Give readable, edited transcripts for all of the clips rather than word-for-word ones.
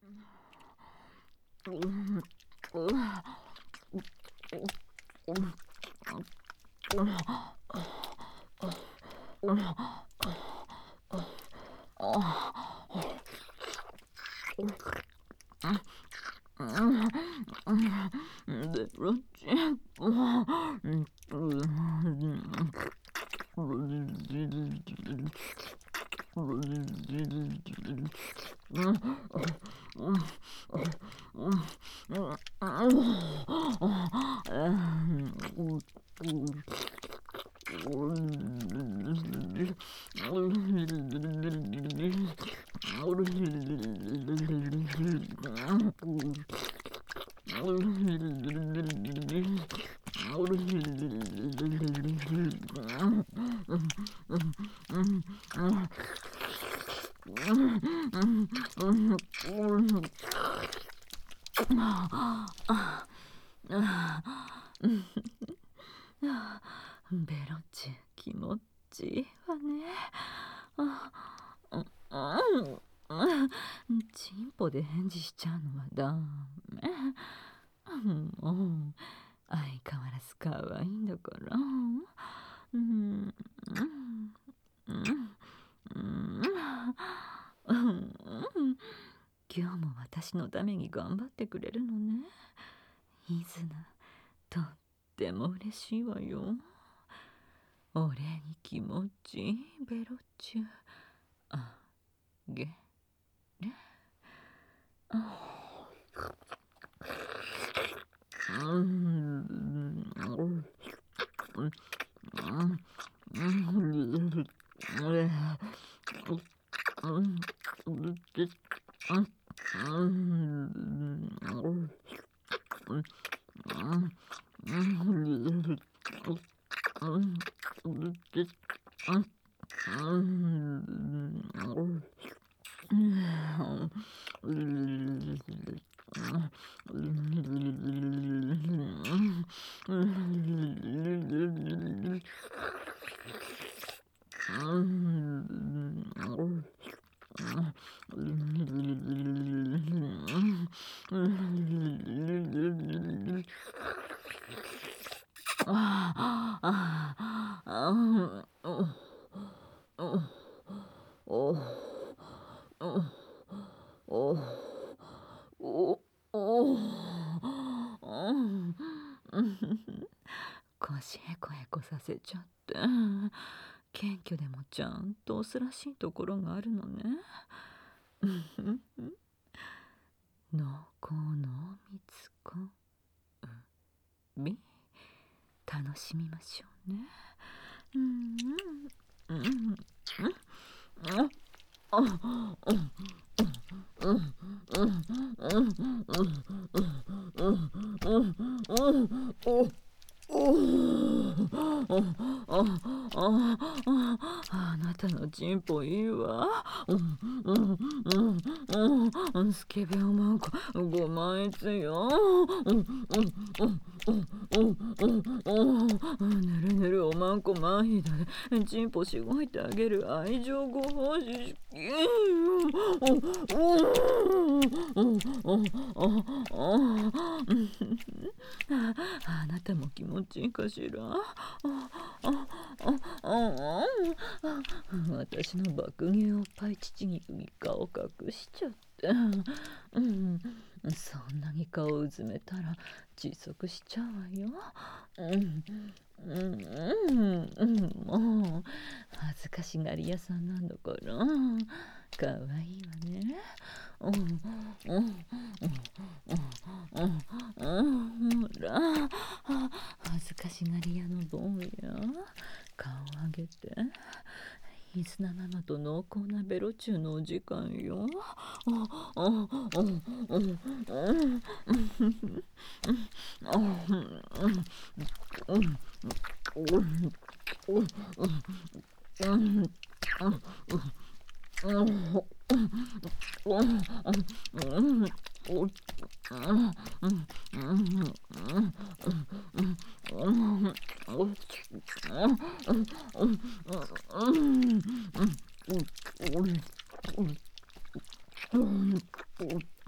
ベロチベロチ気持ちいいわね。チンポで返事しちゃうのはダメ。もう相変わらず可愛いんだから。今日も私のために頑張ってくれるのね。イズナ、とっても嬉しいわよ。お礼に気持ちいいベロチュあげれ。腰へこへこさせちゃって謙虚でもちゃんとオスらしいところがあるのね。濃厚濃密コン楽しみましょうね。あなたのチンポいいわ。スケベおまんこご満悦よ。ぬるぬるおまんこまひだでチンポしごいてあげる愛情ご奉仕。あなたも気持ちいいかしら。私の爆乳おっぱい乳肉に顔隠しちゃって、そんなに顔うずめたら窒息しちゃうわよ。もう恥ずかしがり屋さんなんだからかわいいわね。ほら恥ずかしがり屋の坊や、顔上げて。イズナママと濃厚なベロチューのお時間よ。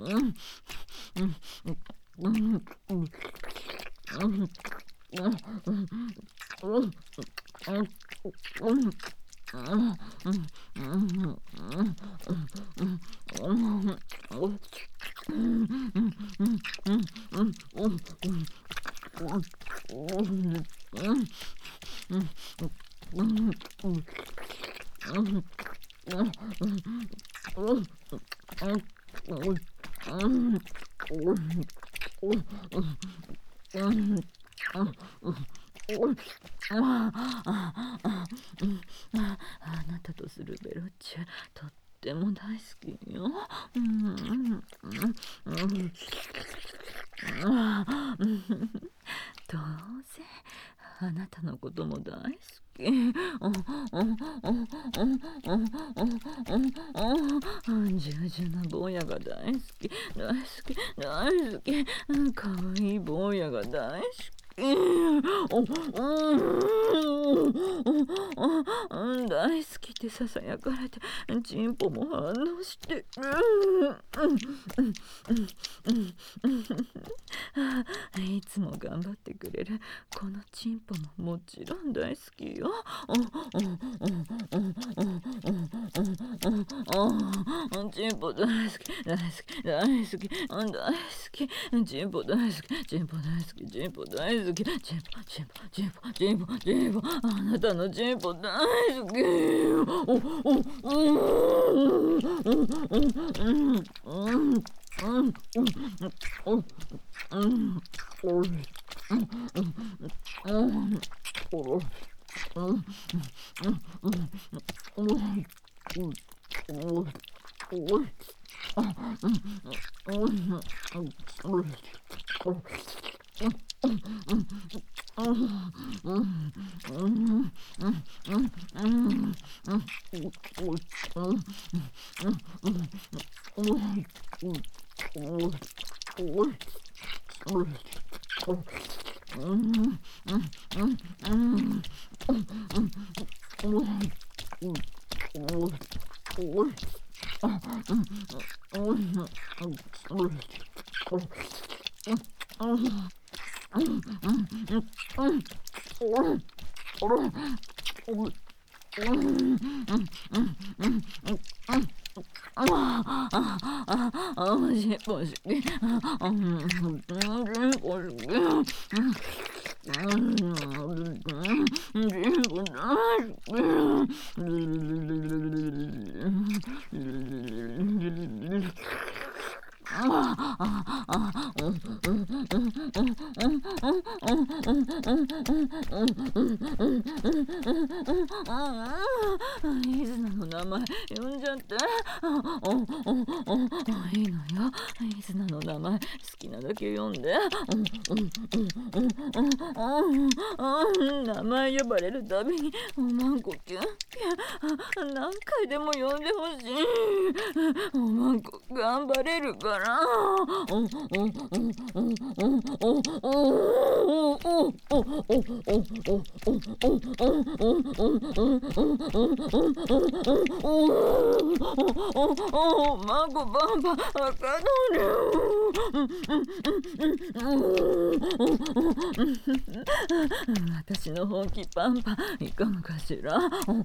あなたとするベロッチェとっても大好きよ。どうせあなたのことも大好き。じゅうじゅな坊やが大好き、大好き、大好き。かわいい坊やが大好き。大好きってささやかれてチンポも反応してる。いつも頑張ってくれるこのチンポももちろん大好きよ。チンポ大好き、大好き、大好き、大好き。チンポ大好き、チンポ大好き、チンポ大好き。チンポ、チンポ、チンポ、チンポ、チンポ。あなたのチンポ大好き。イズナの名前呼んじゃって。いいのよ。イズナの名前好きなだけ呼んで。名前呼ばれるたびにおまんこキュンキュン。何回でも呼んでほしい。おまんこ頑張れるから。マコパンパ赤どれ。私の本気パンパンいかがかしら。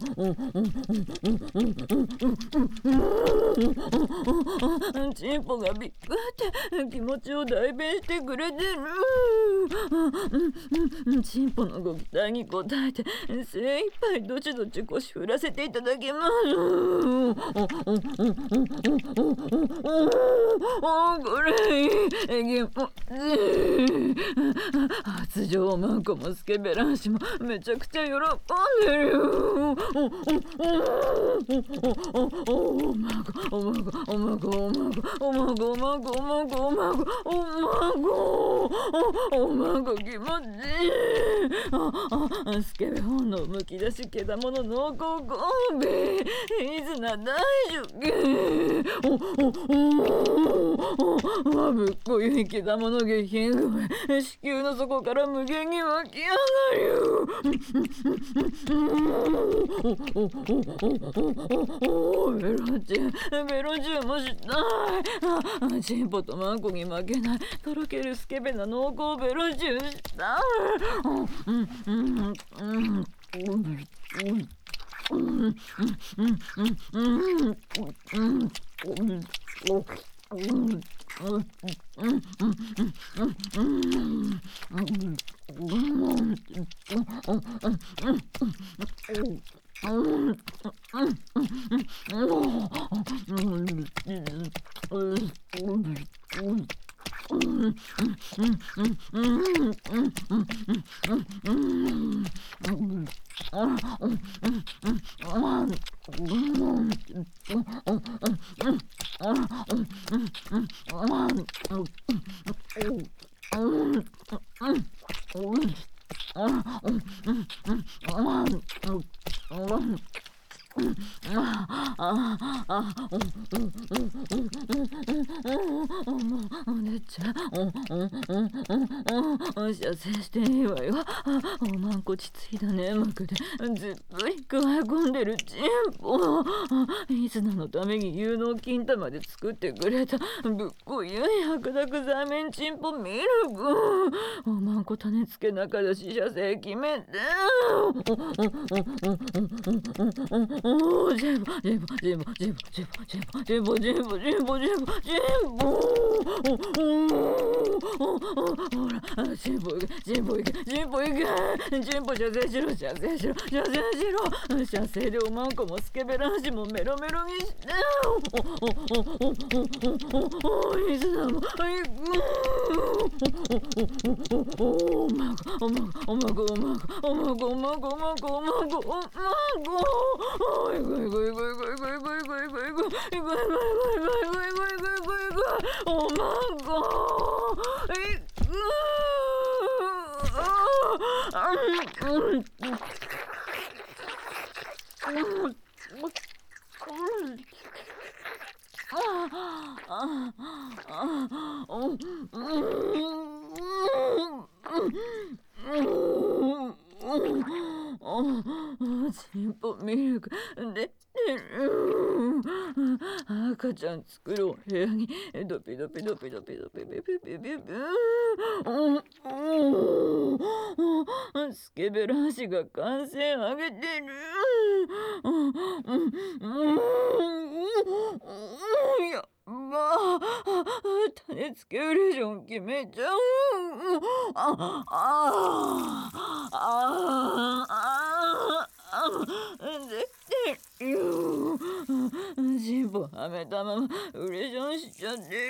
チンポがびっくって気持ちを代弁してくれてる。チンポのご期待に応えて精一杯どちどち腰振らせていただきます。これいい発情マンコもスケベ男子もめちゃくちゃ喜んでるよ。おまごおまごおまごおまごおまごおまごおまごおまごおまご気持ちいい。スケベ本能むき出しけだもの濃厚コンビイズナ大好き。ぶっこいけだもの下品声子宮の底から無限に湧き上がる。ベロチューもしたい。 チンポとマンコに負けないとろけるスケベな濃厚ベロジュースだ。お姉ちゃん、射精していいわよ。おまんこちついだ粘膜でずっぷりくわえ込んでるチンポ。いつなのために有能金玉で作ってくれたぶっこい白濁座面チンポミルク。おまんこ種付けなからし射精決めて。ジェボジェボジェボジェボジェボジェボジェボジェボジェボジェボジェボジェボほらジェボいけジェボいけジェボいけジェボ射精しろ射精しろ射精しろ射精でおまんこもスケベ男子もメロメロにしていつだもおまんこおまんこおまんこおまんこおまんこおまんこおまんこおまんこおまんこおいごいごいごいごいごいごいごいごいごいごいごいごいごいごいごいおまんこチンポミルク出てる。赤ちゃん作ろう部屋にドピドピドピドピドピピピピピピスケベ男子が歓声上げてる。やば種付けウレーション決めちゃう。できてる。ジンポはめたままウレーションしちゃってる。